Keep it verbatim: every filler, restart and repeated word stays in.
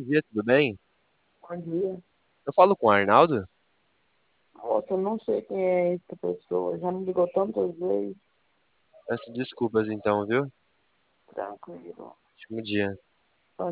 dia, tudo bem? Bom dia. Eu falo com o Arnaldo? Nossa, eu não sei quem é essa pessoa. Já me ligou tantas vezes. Peço desculpas então, viu? Tranquilo. Ótimo dia.